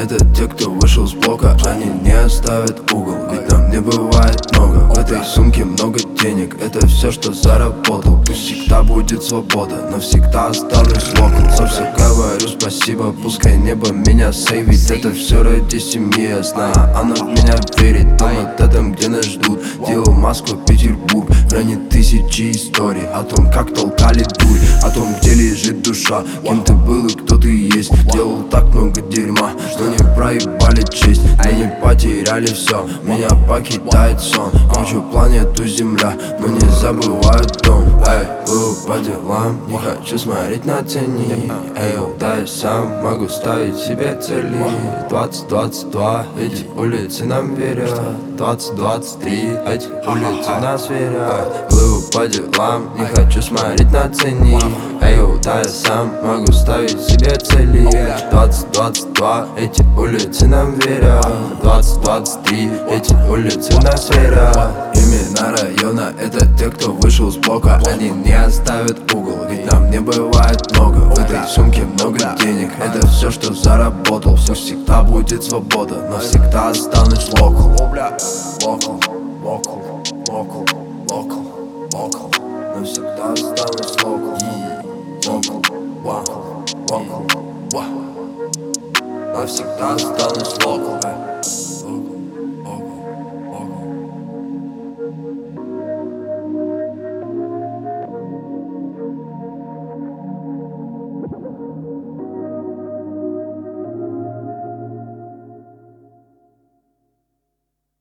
это те, кто вышел с блока. Они не оставят угол, ведь нам не бывает много. В этой сумке много денег, это все, что заработал. Пусть всегда будет свобода, но всегда останусь локал. За все говорю спасибо, пускай небо меня сейвит. Это все ради семьи, я знаю, она в меня верит. Там над этом, где нас ждут, делал Москва, Петербург. Хранит тысячи историй о том, как толкали дурь, о том, где лежит душа, кем ты был и кто ты есть. Делал так много дерьма, что не проебали честь. Мы не потеряли все, меня покидает сон. Кручу планету Земля, но не забываю дом. Эй, плыву по делам, не хочу смотреть на тени. Эй, да я сам могу ставить себе цели. 2022, эти улицы нам верят. 2023, эти улицы нас верят. Плыву по делам, не хочу смотреть на цени. Эй, да я сам могу ставить себе цели. 2022, эти улицы нам верят. 2023, эти улицы нас верят. Имена района — это те, кто вышел с блока. Они не оставят угол, ведь нам не бывает много. В этой сумке много денег, это все, что заработал. Все всегда будет свобода, но всегда останусь локал. Локал, локал, локал, локал, локал. Но всегда останусь локал. Локал, локал, локал, локал. Навсегда останусь локал.